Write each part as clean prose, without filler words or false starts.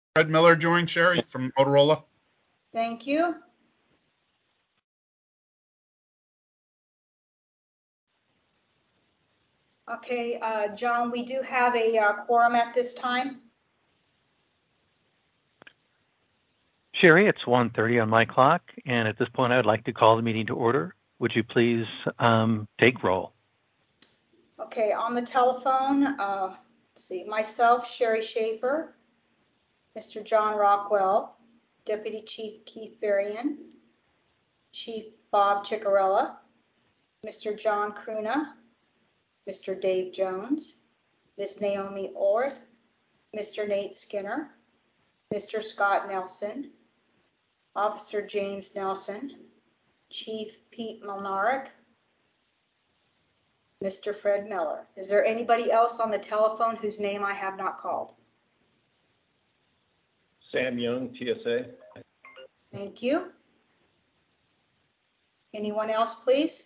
Fred Miller join Sherry from Motorola. Thank you. Okay, John, we do have a quorum at this time. Sherry, it's 1:30 on my clock, and at this point I would like to call the meeting to order. Would you please take roll? Okay, on the telephone, let's see, myself, Sherry Schaefer, Mr. John Rockwell, Deputy Chief Keith Berrien, Chief Bob Ciccarella, Mr. John Cruna, Mr. Dave Jones, Ms. Naomi Orth, Mr. Nate Skinner, Mr. Scott Nelson, Officer James Nelson, Chief Pete Milnarek, Mr. Fred Miller. Is there anybody else on the telephone whose name I have not called? Sam Young, TSA. Thank you. Anyone else, please?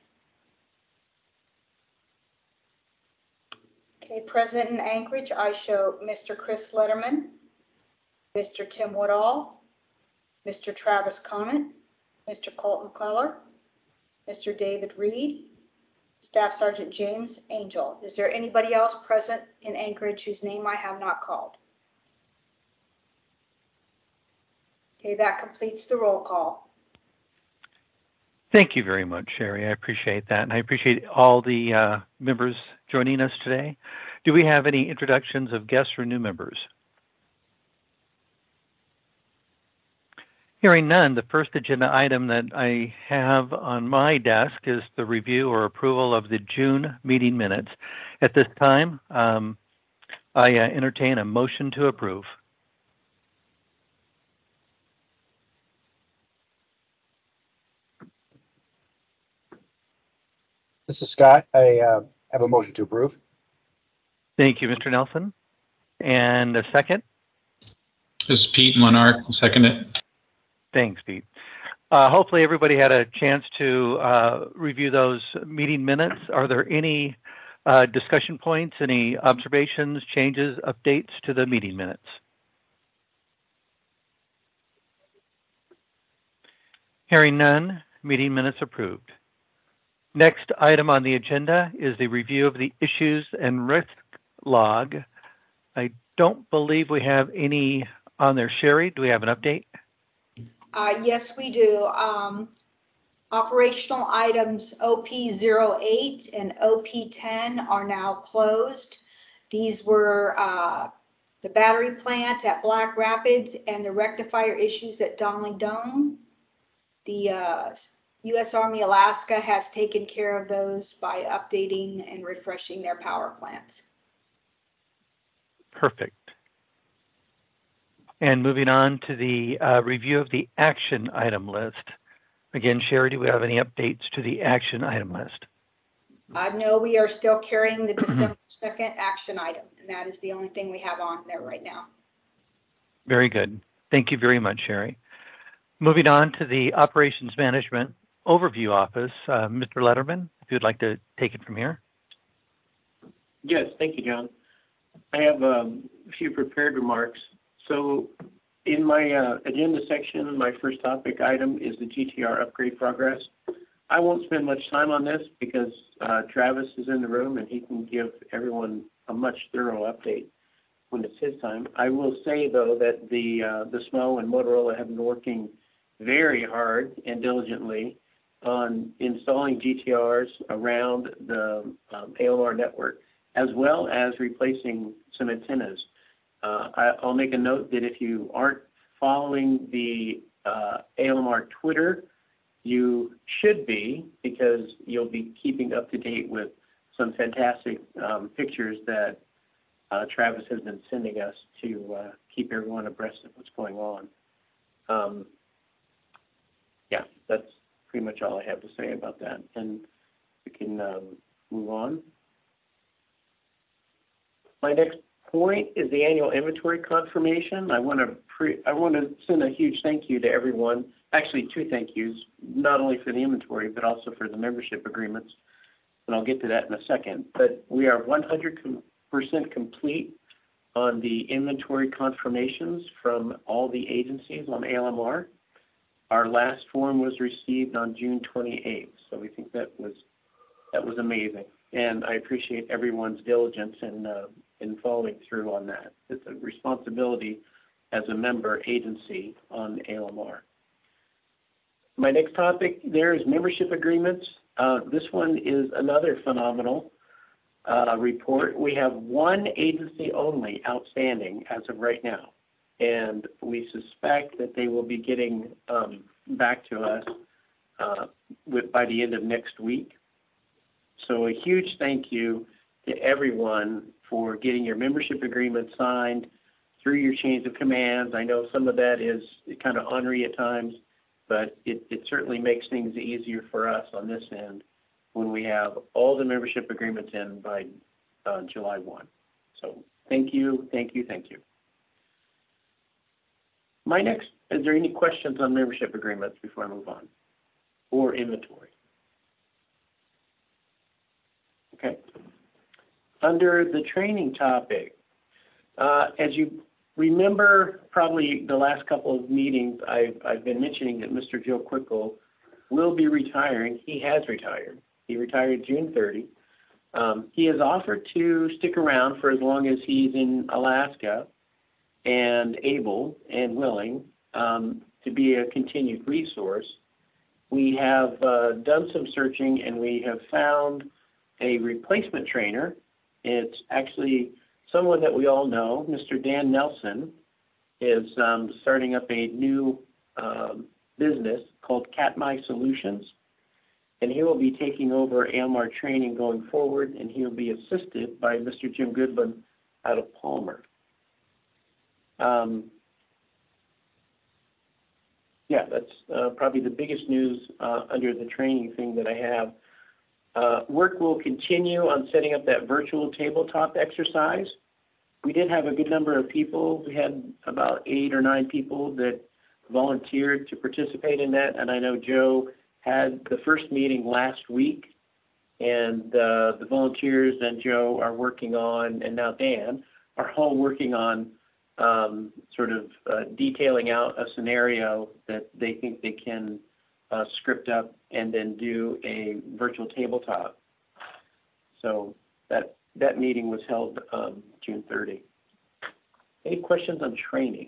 Okay, present in Anchorage, I show Mr. Chris Letterman, Mr. Tim Woodall, Mr. Travis Conant, Mr. Colt McCullough, Mr. David Reed, Staff Sergeant James Angel. Is there anybody else present in Anchorage whose name I have not called? Okay, that completes the roll call. Thank you very much, Sherry. I appreciate that, and I appreciate all the members joining us today. Do we have any introductions of guests or new members? Hearing none, the first agenda item that I have on my desk is the review or approval of the June meeting minutes. At this time, I entertain a motion to approve. This is Scott. I have a motion to approve. Thank you, Mr. Nelson. And a second? This is Pete Monarch. Second it. Thanks, Pete. Hopefully everybody had a chance to review those meeting minutes. Are there any discussion points, any observations, changes, updates to the meeting minutes? Hearing none, meeting minutes approved. Next item on the agenda is the review of the issues and risk log. I don't believe we have any on there. Sherry, do we have an update? Yes, we do. Operational items OP08 and OP10 are now closed. These were the battery plant at Black Rapids and the rectifier issues at Donley Dome. The U.S. Army Alaska has taken care of those by updating and refreshing their power plants. Perfect. And moving on to the review of the action item list. Again, Sherry, do we have any updates to the action item list? No, we are still carrying the December 2nd action item, and that is the only thing we have on there right now. Very good. Thank you very much, Sherry. Moving on to the Operations Management Overview Office, Mr. Letterman, if you'd like to take it from here. Yes, thank you, John. I have a few prepared remarks. So in my agenda section, my first topic item is the GTR upgrade progress. I won't spend much time on this because Travis is in the room and he can give everyone a much thorough update when it's his time. I will say, though, that the SMO and Motorola have been working very hard and diligently on installing GTRs around the ALMR network, as well as replacing some antennas. I'll make a note that if you aren't following the ALMR Twitter, you should be, because you'll be keeping up to date with some fantastic pictures that Travis has been sending us to keep everyone abreast of what's going on. Yeah, that's pretty much all I have to say about that. And we can move on. My next point is the annual inventory confirmation. I want to send a huge thank you to everyone. Actually, two thank yous, not only for the inventory, but also for the membership agreements. And I'll get to that in a second. But we are 100% complete on the inventory confirmations from all the agencies on ALMR. Our last form was received on June 28th, so we think that was amazing, and I appreciate everyone's diligence in following through on that. It's a responsibility as a member agency on ALMR. My next topic there is membership agreements. This one is another phenomenal report. We have one agency only outstanding as of right now, and we suspect that they will be getting back to us by the end of next week. So a huge thank you to everyone for getting your membership agreement signed through your chains of commands. I know some of that is kind of ornery at times, but it certainly makes things easier for us on this end when we have all the membership agreements in by July 1. So thank you, thank you, thank you. Is there any questions on membership agreements before I move on? Or inventory? Okay. Under the training topic, as you remember, probably the last couple of meetings, I've been mentioning that Mr. Joe Quickle will be retiring. He has retired. He retired June 30. He has offered to stick around for as long as he's in Alaska and able and willing to be a continued resource. We have done some searching, and we have found a replacement trainer. It's actually someone that we all know. Mr. Dan Nelson is starting up a new business called Katmai Solutions, and he will be taking over ALMR training going forward, and he will be assisted by Mr. Jim Goodman out of Palmer. Yeah, that's probably the biggest news under the training thing that I have. Work will continue on setting up that virtual tabletop exercise. We did have a good number of people. We had about 8 or 9 people that volunteered to participate in that, and I know Joe had the first meeting last week, and the volunteers and Joe are working on, and now Dan, are all working on sort of detailing out a scenario that they think they can script up and then do a virtual tabletop. So that meeting was held June 30. Any questions on training?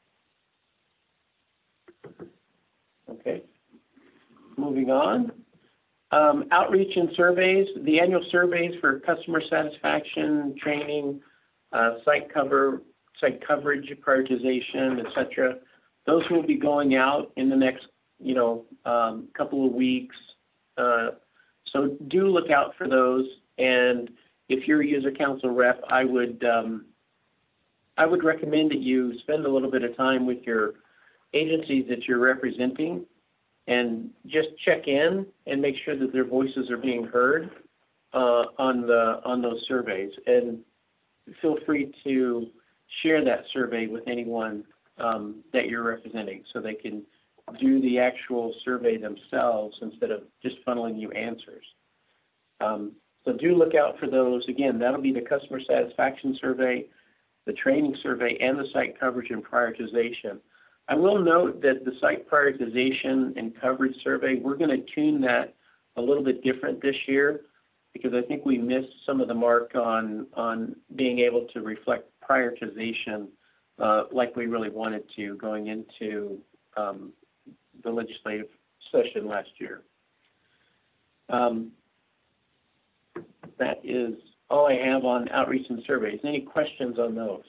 Okay. Moving on. Outreach and surveys. The annual surveys for customer satisfaction, training, site coverage, prioritization, etc. Those will be going out in the next, couple of weeks. So do look out for those. And if you're a user council rep, I would recommend that you spend a little bit of time with your agencies that you're representing and just check in and make sure that their voices are being heard on those surveys. And feel free to share that survey with anyone that you're representing so they can do the actual survey themselves instead of just funneling you answers. So do look out for those. Again, that'll be the customer satisfaction survey, the training survey, and the site coverage and prioritization. I will note that the site prioritization and coverage survey, we're going to tune that a little bit different this year because I think we missed some of the mark on being able to reflect prioritization like we really wanted to going into the legislative session last year. That is all I have on outreach and surveys. Any questions on those?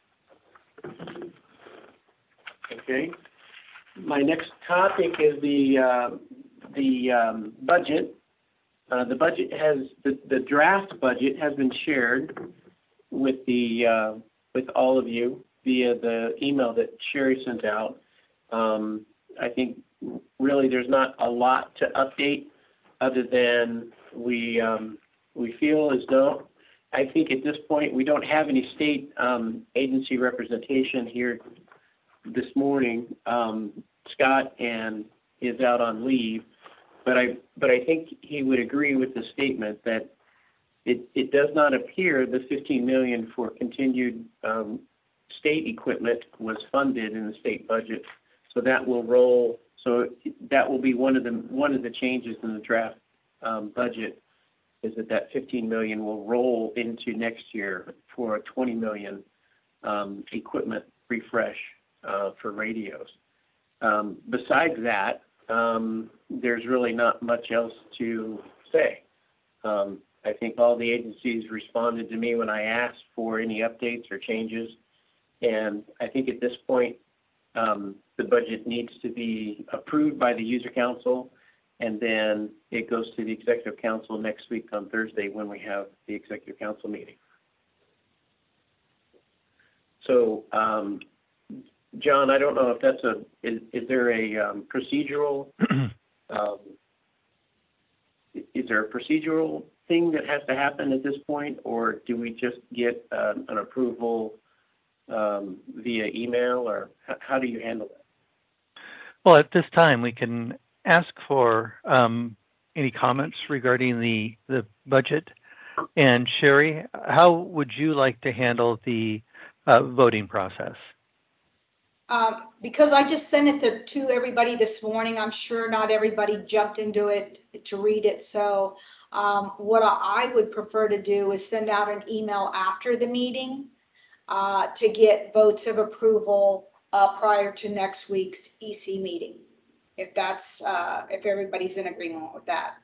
Okay. My next topic is the budget. The budget the draft budget has been shared with all of you via the email that Sherry sent out. I think really there's not a lot to update other than we feel as though, I think at this point we don't have any state agency representation here this morning. Scott is out on leave, but I think he would agree with the statement that it does not appear the $15 million for continued state equipment was funded in the state budget. So that will roll. So that will be one of the changes in the draft budget, is that $15 million will roll into next year for a $20 million equipment refresh for radios. Besides that, there's really not much else to say. I think all the agencies responded to me when I asked for any updates or changes, and I think at this point the budget needs to be approved by the user council, and then it goes to the executive council next week on Thursday when we have the executive council meeting. So, John, I don't know if that's is there a procedural, is there a procedural thing that has to happen at this point, or do we just get an approval via email, or how do you handle that? Well, at this time, we can ask for any comments regarding the budget. And Sherry, how would you like to handle the voting process? Because I just sent it to everybody this morning, I'm sure not everybody jumped into it to read it. So what I would prefer to do is send out an email after the meeting to get votes of approval prior to next week's EC meeting, if that's if everybody's in agreement with that.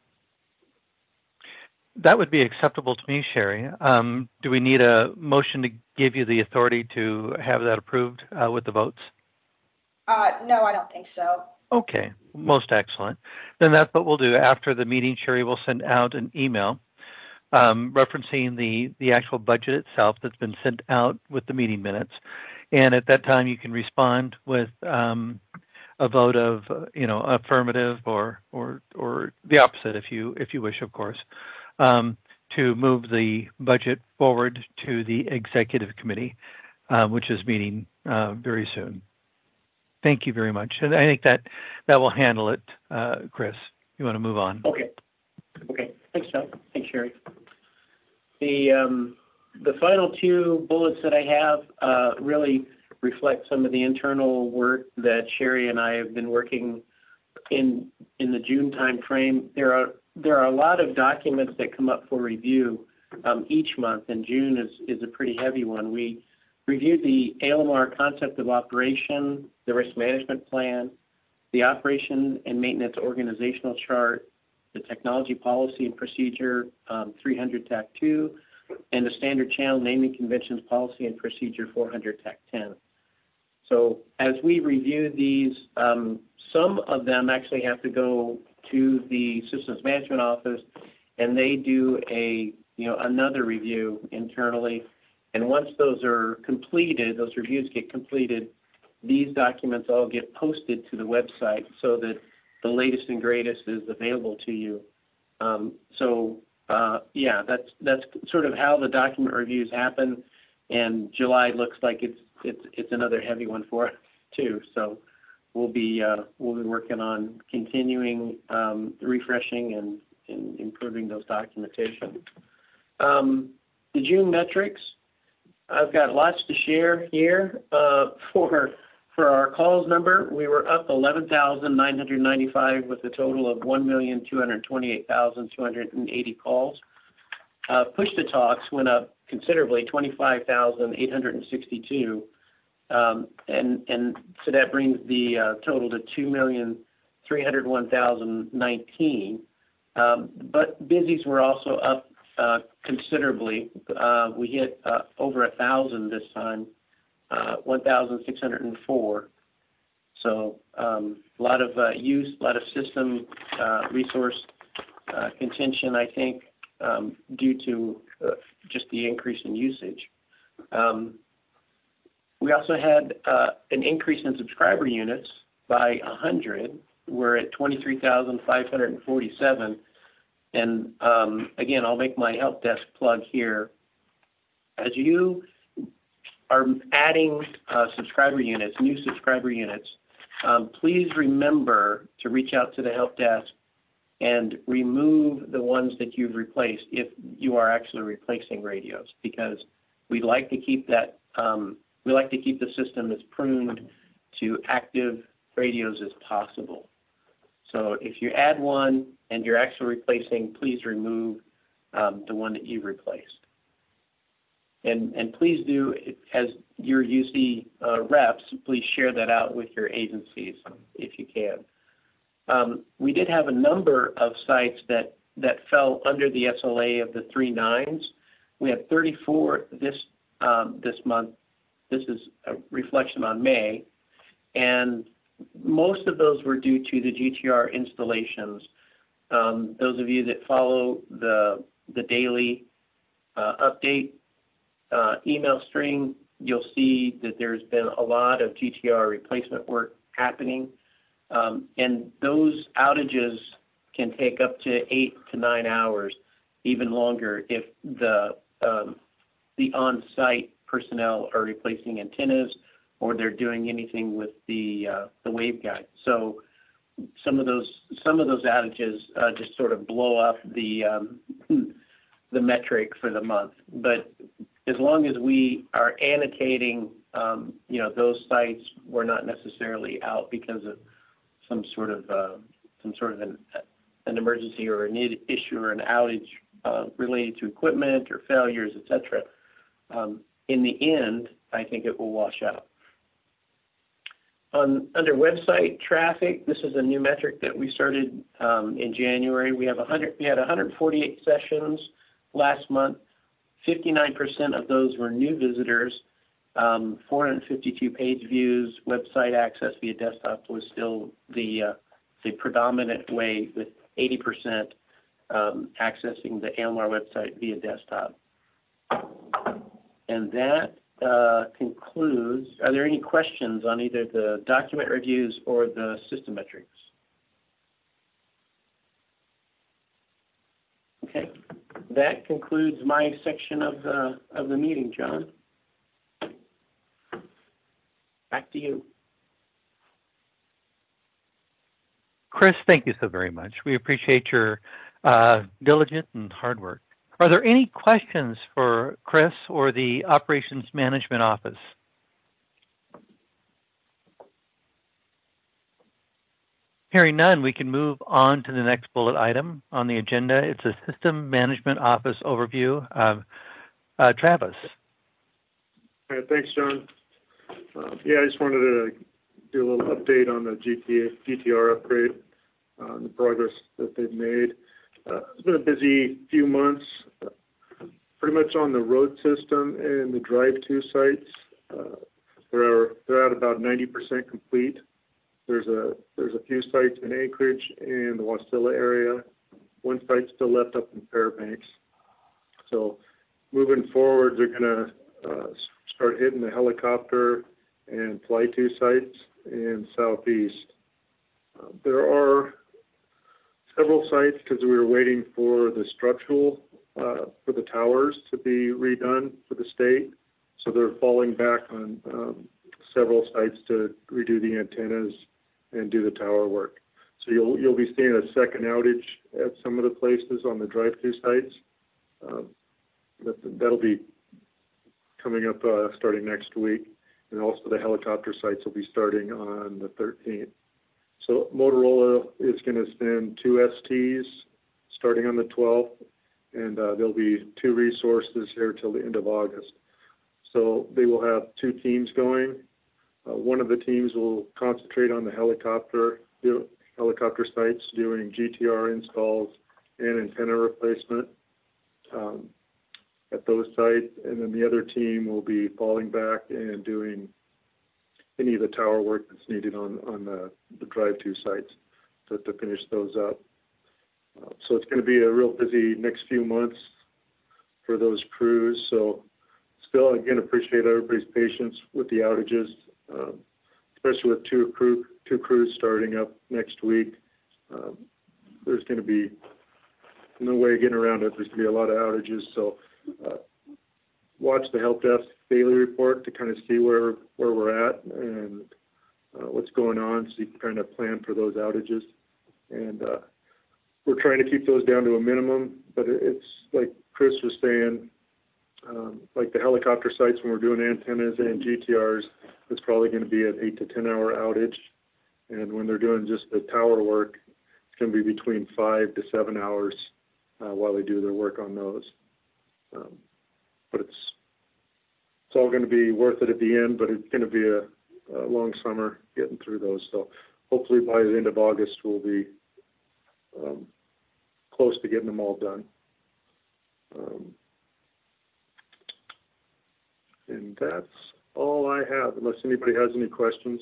That would be acceptable to me, Sherry. Do we need a motion to give you the authority to have that approved with the votes? No, I don't think so. Okay, most excellent. Then that's what we'll do. After the meeting, Sherry will send out an email referencing the actual budget itself that's been sent out with the meeting minutes. And at that time, you can respond with a vote of, affirmative or the opposite if you wish, of course. To move the budget forward to the executive committee, which is meeting very soon. Thank you very much. And I think that will handle it. Chris, you want to move on? Okay. Thanks, John. Thanks, Sherry. The final two bullets that I have really reflect some of the internal work that Sherry and I have been working in the June time frame. There are a lot of documents that come up for review each month, and June is a pretty heavy one. We reviewed the ALMR concept of operation, the risk management plan, the operation and maintenance organizational chart, the technology policy and procedure 300 TAC 2, and the standard channel naming conventions policy and procedure 400 TAC 10. So as we review these, some of them actually have to go to the systems management office, and they do another review internally. And once those are completed, those reviews get completed, these documents all get posted to the website so that the latest and greatest is available to you. That's sort of how the document reviews happen. And July looks like it's another heavy one for us too. So we'll be working on continuing refreshing and improving those documentation. The June metrics, I've got lots to share here. For our calls number, we were up 11,995 with a total of 1,228,280 calls. Push to talks went up considerably, 25,862. And so that brings the total to 2,301,019. But busies were also up considerably. We hit over 1,000 this time, 1,604. So a lot of use, a lot of system resource contention, I think, due to just the increase in usage. We also had an increase in subscriber units by 100. We're at 23,547. And again, I'll make my help desk plug here. As you are adding subscriber units, new subscriber units, please remember to reach out to the help desk and remove the ones that you've replaced if you are actually replacing radios, because we like to keep that we like to keep the system as pruned to active radios as possible. So if you add one and you're actually replacing, please remove the one that you replaced. And please do, as your UC reps, please share that out with your agencies if you can. We did have a number of sites that fell under the SLA of the 3 9s. We had 34 this month. This is a reflection on May, and most of those were due to the GTR installations. Those of you that follow the daily update email string, you'll see that there's been a lot of GTR replacement work happening, and those outages can take up to 8 to 9 hours, even longer if the on-site personnel are replacing antennas or they're doing anything with the waveguide. So some of those outages just sort of blow up the metric for the month. But as long as we are annotating, those sites were not necessarily out because of some sort of an emergency or an issue or an outage related to equipment or failures, etc. In the end, I think it will wash out. Under website traffic, this is a new metric that we started in January. We had 148 sessions last month. 59% of those were new visitors. 452 page views. Website access via desktop was still the predominant way, with 80% accessing the AILMAR website via desktop. And that concludes. Are there any questions on either the document reviews or the system metrics? Okay, that concludes my section of the meeting, John. Back to you. Chris, thank you so very much. We appreciate your diligence and hard work. Are there any questions for Chris or the Operations Management Office? Hearing none, we can move on to the next bullet item on the agenda. It's a System Management Office overview. Travis. All right, thanks, John. I just wanted to do a little update on the GTR upgrade, the progress that they've made. It's been a busy few months, pretty much on the road system and the drive-to sites. They're at about 90% complete. There's a few sites in Anchorage and the Wasilla area. One site still left up in Fairbanks. So moving forward, they're going to start hitting the helicopter and fly-to sites in Southeast. There are several sites, because we were waiting for the structural for the towers to be redone for the state. So they're falling back on several sites to redo the antennas and do the tower work. So you'll be seeing a second outage at some of the places on the drive-through sites. That'll be coming up starting next week. And also the helicopter sites will be starting on the 13th. So Motorola is going to send 2 STs starting on the 12th, and there'll be 2 resources here till the end of August. So they will have 2 teams going. One of the teams will concentrate on the helicopter sites, doing GTR installs and antenna replacement at those sites, and then the other team will be falling back and doing any of the tower work that's needed on the drive-to sites to finish those up. So it's going to be a real busy next few months for those crews. So still, again, appreciate everybody's patience with the outages, especially with two crews starting up next week. There's going to be no way of getting around it. There's going to be a lot of outages. So watch the help desk daily report to kind of see where we're at and what's going on, so you can kind of plan for those outages. And we're trying to keep those down to a minimum, but it's like Chris was saying, like the helicopter sites when we're doing antennas and GTRs, it's probably going to be an 8 to 10 hour outage. And when they're doing just the tower work, it's going to be between 5 to 7 hours while they do their work on those. But it's all going to be worth it at the end, but it's going to be a long summer getting through those. So hopefully by the end of August, we'll be close to getting them all done. And that's all I have, unless anybody has any questions.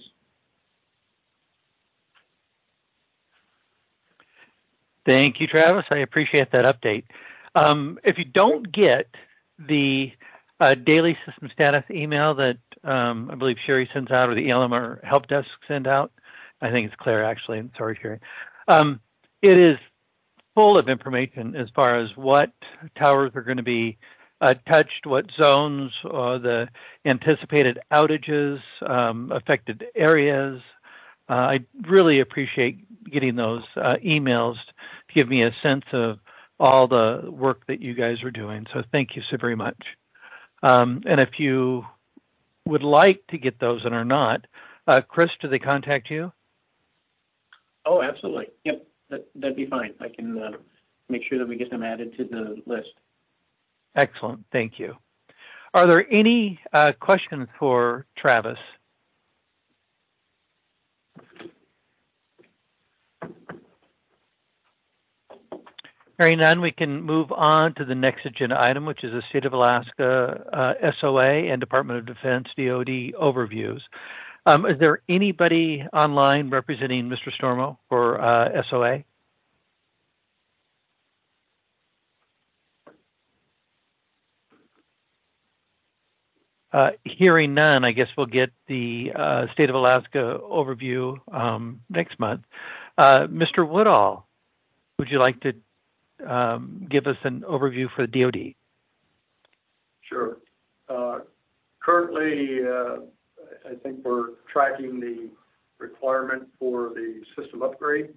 Thank you, Travis. I appreciate that update. If you don't get the daily system status email that I believe Sherry sends out, or the ELMR help desk send out, I think it's Claire actually, I'm sorry, Sherry. It is full of information as far as what towers are going to be touched, what zones, the anticipated outages, affected areas. I really appreciate getting those emails to give me a sense of all the work that you guys are doing. So thank you so very much. And if you would like to get those and are not, Chris, do they contact you? Oh, absolutely. Yep, that'd be fine. I can make sure that we get them added to the list. Excellent. Thank you. Are there any questions for Travis? Hearing none, we can move on to the next agenda item, which is the State of Alaska SOA and Department of Defense DoD overviews. Is there anybody online representing Mr. Stormo for SOA? Hearing none, I guess we'll get the State of Alaska overview next month. Mr. Woodall, would you like to give us an overview for the DoD? Sure. Currently, I think we're tracking the requirement for the system upgrade.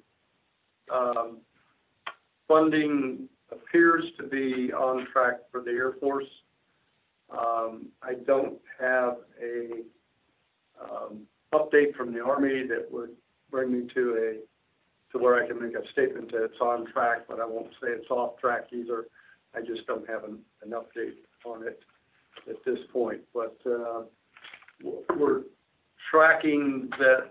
Funding appears to be on track for the Air Force. I don't have a update from the Army that would bring me to where I can make a statement that it's on track, but I won't say it's off track either. I just don't have an update on it at this point. But we're tracking that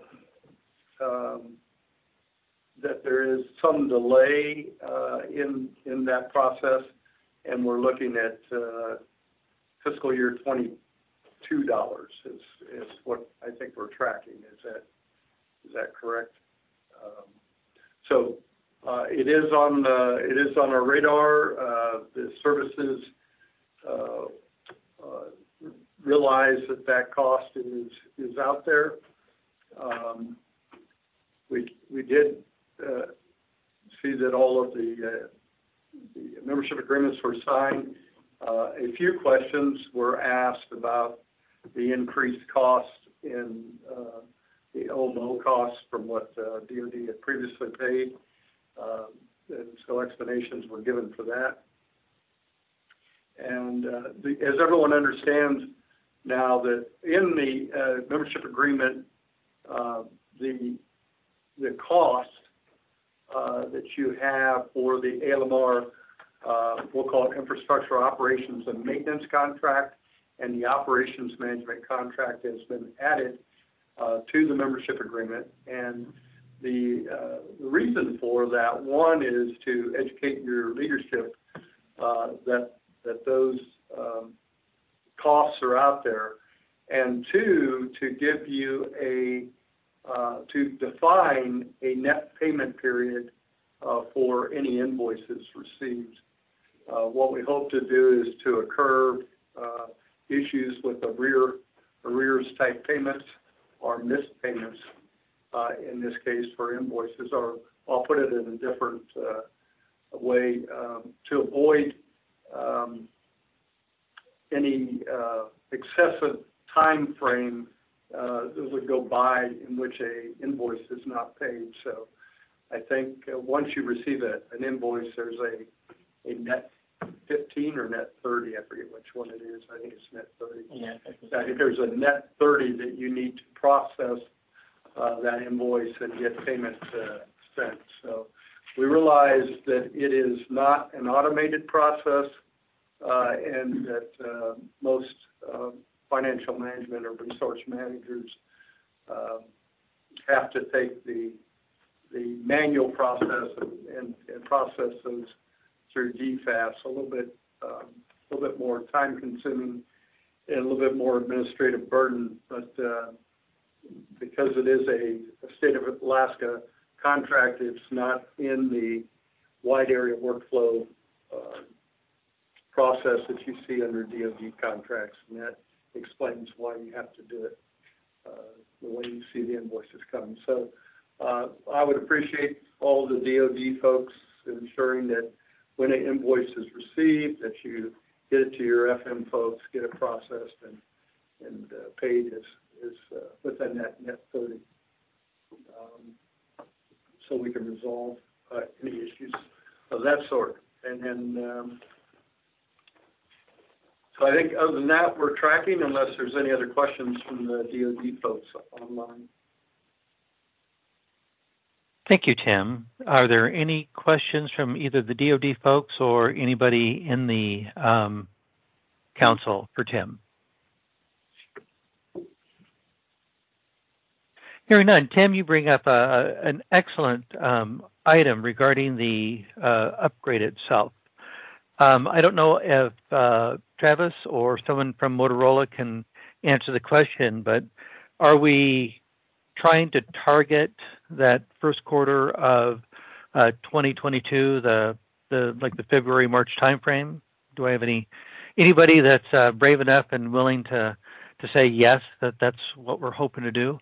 there is some delay in that process, and we're looking at fiscal year 22 dollars is what I think we're tracking. Is that correct? So it is on our radar. The services realize that cost is out there. We did see that all of the membership agreements were signed. A few questions were asked about the increased cost in the OMO costs from what DoD had previously paid. And so explanations were given for that. And as everyone understands now, that in the membership agreement, the cost that you have for the ALMR, we'll call it infrastructure operations and maintenance contract, and the operations management contract has been added to the membership agreement. And the reason for that, one, is to educate your leadership that those costs are out there, and two, to give you to define a net payment period for any invoices received. What we hope to do is to curb issues with arrears type payments or missed payments, in this case for invoices, or I'll put it in a different way, to avoid any excessive time frame that would go by in which a invoice is not paid. So I think once you receive an invoice, there's a net 15 or net 30. I forget which one it is. I think it's net 30. Yeah. I think there's a net 30 that you need to process that invoice and get payment sent. So we realize that it is not an automated process, and that most financial management or resource managers have to take the manual process and process those through DFAS, a little bit more time consuming and a little bit more administrative burden, but because it is a state of Alaska contract, it's not in the wide area workflow process that you see under DoD contracts, and that explains why you have to do it the way you see the invoices come. So I would appreciate all the DoD folks ensuring that when an invoice is received, that you get it to your FM folks, get it processed and paid is within that net 30, so we can resolve any issues of that sort. And then, so I think other than that, we're tracking unless there's any other questions from the DoD folks online. Thank you, Tim. Are there any questions from either the DoD folks or anybody in the council for Tim? Hearing none. Tim, you bring up an excellent item regarding the upgrade itself. I don't know if Travis or someone from Motorola can answer the question, but are we trying to target that first quarter of 2022, the February, March timeframe? Do I have anybody that's brave enough and willing to say yes, that's what we're hoping to do?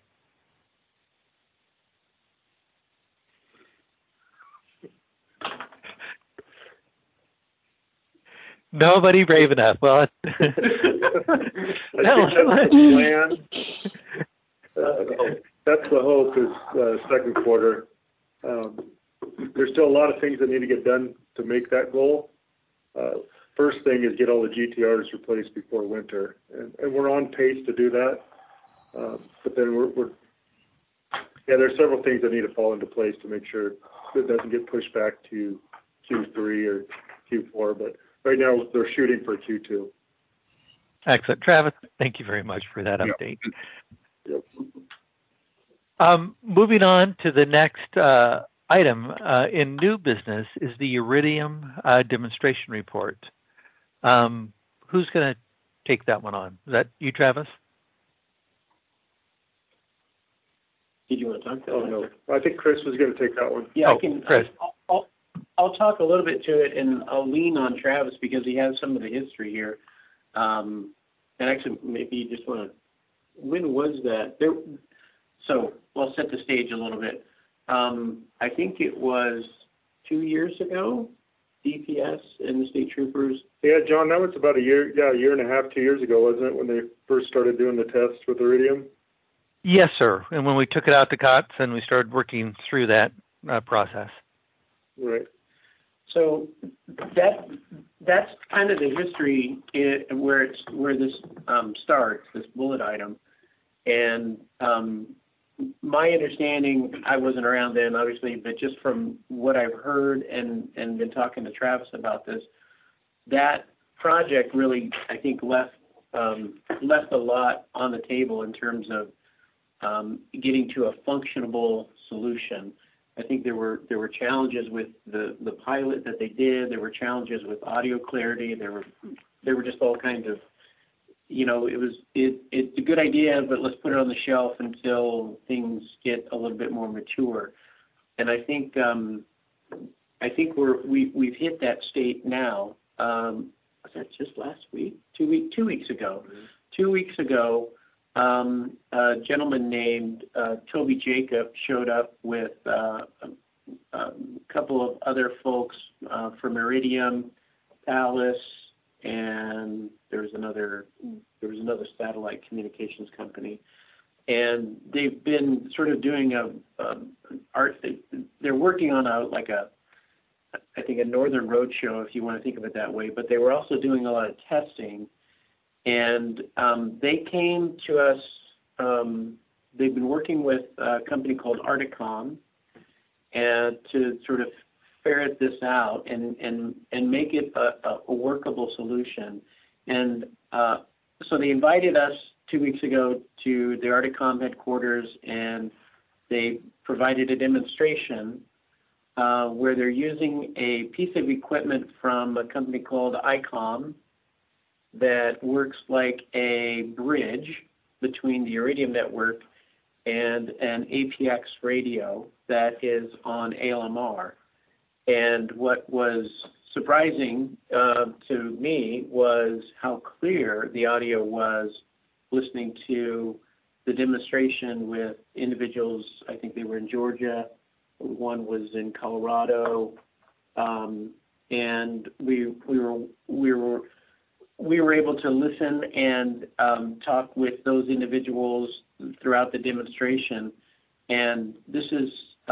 Nobody brave enough. Well, that's the plan. That's the hope is second quarter. There's still a lot of things that need to get done to make that goal. First thing is get all the GTRs replaced before winter, and we're on pace to do that. But then there's several things that need to fall into place to make sure it doesn't get pushed back to Q3 or Q4. But right now they're shooting for Q2. Excellent. Travis, thank you very much for that update. Yep. Moving on to the next item in new business is the Iridium demonstration report. Who's going to take that one on? Is that you, Travis? Did you want to talk to that? Oh, no. I think Chris was going to take that one. Yeah, I can. Chris. I'll talk a little bit to it, and I'll lean on Travis because he has some of the history here. And actually, maybe you just want to. When was that? So I'll set the stage a little bit. I think it was 2 years ago, DPS and the state troopers. Yeah, John, that was about a year and a half, 2 years ago, wasn't it, when they first started doing the tests with Iridium? Yes, sir. And when we took it out to COTS and we started working through that process. Right. So that's kind of the history where this starts, this bullet item. And my understanding, I wasn't around then, obviously, but just from what I've heard and been talking to Travis about this, that project really, I think, left a lot on the table in terms of getting to a functionable solution. I think there were challenges with the pilot that they did. There were challenges with audio clarity. There were just all kinds of, it's a good idea, but let's put it on the shelf until things get a little bit more mature. And I think we've hit that state now. Was that just last week? 2 weeks ago. Mm-hmm. 2 weeks ago, a gentleman named Toby Jacob showed up with a couple of other folks from Iridium, Thales, and there was another satellite communications company. and they've been sort of doing they're working on I think a Northern Roadshow, if you want to think of it that way, but they were also doing a lot of testing. And they came to us, they've been working with a company called Articom and to sort of ferret this out and make it a workable solution. And so they invited us 2 weeks ago to the Articom headquarters, and they provided a demonstration where they're using a piece of equipment from a company called ICOM that works like a bridge between the Iridium network and an APX radio that is on ALMR. And what was surprising to me was how clear the audio was listening to the demonstration with individuals. I think they were in Georgia, one was in Colorado, and we were able to listen and talk with those individuals throughout the demonstration. And this is,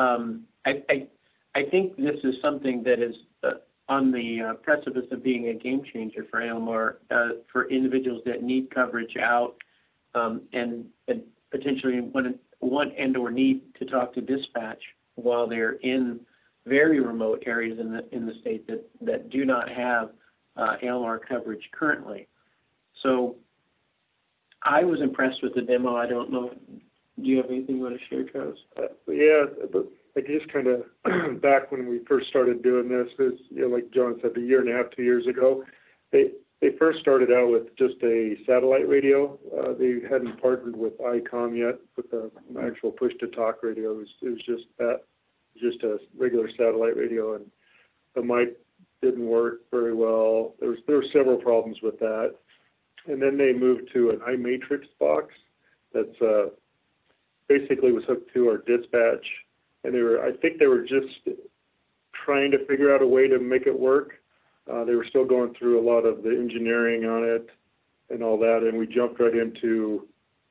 I think this is something that is on the precipice of being a game changer for ALMR, for individuals that need coverage out and potentially want and or need to talk to dispatch while they're in very remote areas in the state that do not have ALMR coverage currently. So I was impressed with the demo. I don't know. Do you have anything you want to share, Travis? Yeah, but I guess kind of back when we first started doing this, is, you know, like John said, a year and a half, 2 years ago, they first started out with just a satellite radio. They hadn't partnered with ICOM yet with the actual push-to-talk radio. It was just a regular satellite radio, and the mic didn't work very well. There were several problems with that. And then they moved to an iMatrix box that's basically was hooked to our dispatch. And I think they were just trying to figure out a way to make it work. They were still going through a lot of the engineering on it and all that, and we jumped right into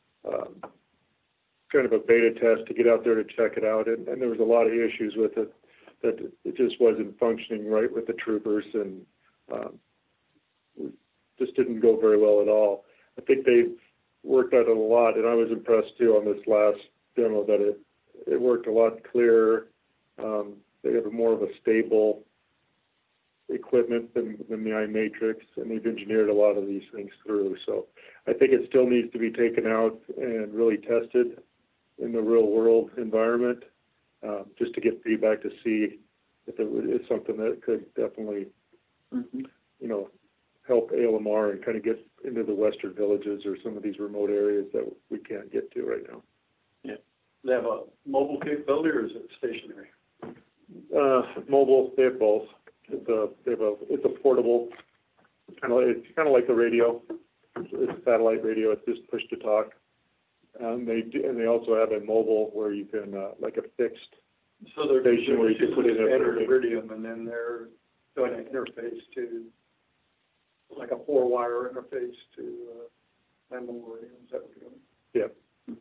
kind of a beta test to get out there to check it out. And there was a lot of issues with it, that it just wasn't functioning right with the troopers, and it just didn't go very well at all. I think they've worked at it a lot, and I was impressed too on this last demo that it worked a lot clearer. They have more of a stable equipment than the iMatrix, and they've engineered a lot of these things through. So I think it still needs to be taken out and really tested in the real world environment, just to get feedback to see if it is something that could definitely, you know, help ALMR and kind of get into the western villages or some of these remote areas that we can't get to right now. Yeah. They have a mobile capability, or is it stationary? Mobile. They have both. It's a portable, it's kind of like the radio. It's a satellite radio. It's just push to talk. And they also have a mobile where you can like a fixed station where you can put in a Iridium, and then they're doing an interface to like a 4-wire interface to animal radio. Is that what you're doing? Yeah.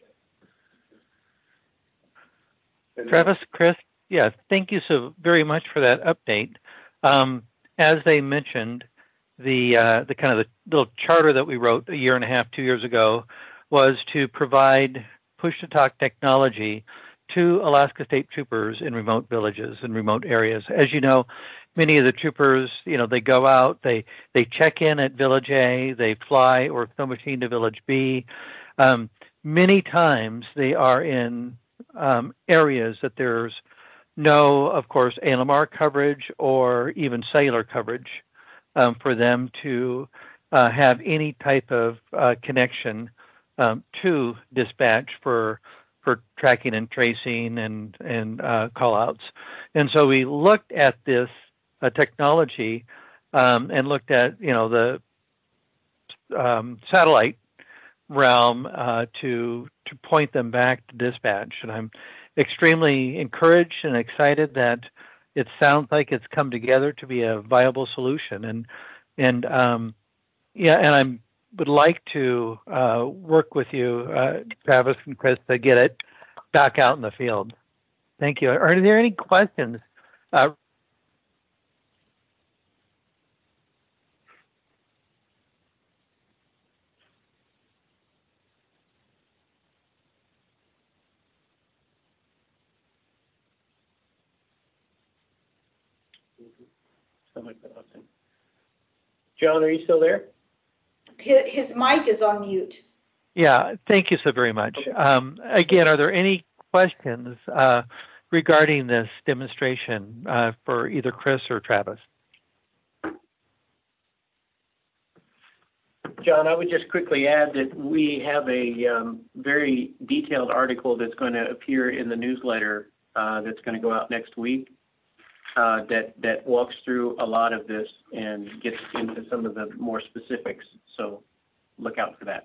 Mm-hmm. Travis, Chris, yeah, thank you so very much for that update. As they mentioned, the kind of the little charter that we wrote a year and a half, 2 years ago, was to provide push-to-talk technology to Alaska State Troopers in remote villages and remote areas. As you know, many of the troopers, you know, they go out, they check in at Village A, they fly or snow machine to Village B. Many times they are in areas that there's no, of course, ALMR coverage or even cellular coverage for them to have any type of connection to dispatch for tracking and tracing and call outs. And so we looked at this technology and looked at, you know, the satellite realm to point them back to dispatch. And I'm extremely encouraged and excited that it sounds like it's come together to be a viable solution. And I'm would like to work with you, Travis and Chris, to get it back out in the field. Thank you. Are there any questions? John, are you still there? His mic is on mute. Yeah, thank you so very much. Again, are there any questions regarding this demonstration for either Chris or Travis? John, I would just quickly add that we have a very detailed article that's going to appear in the newsletter that's going to go out next week that walks through a lot of this and gets into some of the more specifics. So look out for that.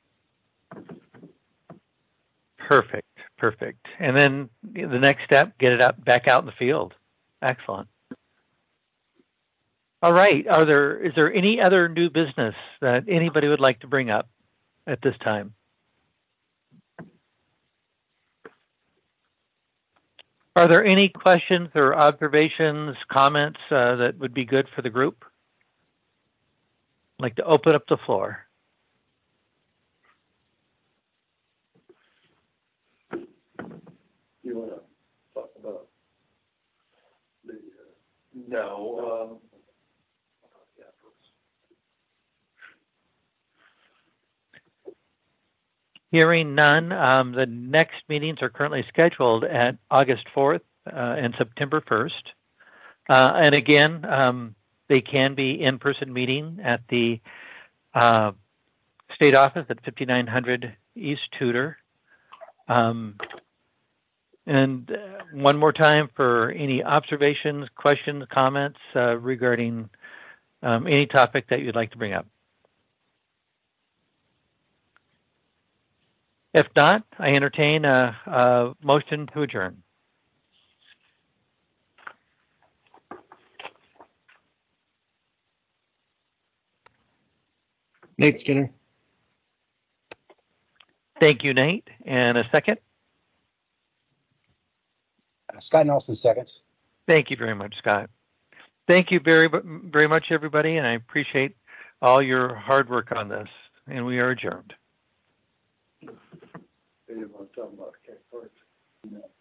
Perfect. And then the next step, get it back out in the field. Excellent. All right. Is there any other new business that anybody would like to bring up at this time? Are there any questions or observations, comments that would be good for the group? I'd like to open up the floor. You want to talk about the no. Hearing none, the next meetings are currently scheduled at August 4th and September 1st. And again, they can be in-person meeting at the state office at 5900 East Tudor. And one more time for any observations, questions, comments regarding any topic that you'd like to bring up. If not, I entertain a motion to adjourn. Nate Skinner. Thank you, Nate. And a second? Scott Nelson, seconds. Thank you very much, Scott. Thank you very, very much, everybody, and I appreciate all your hard work on this. And we are adjourned. They didn't want to talk about Cat Parks.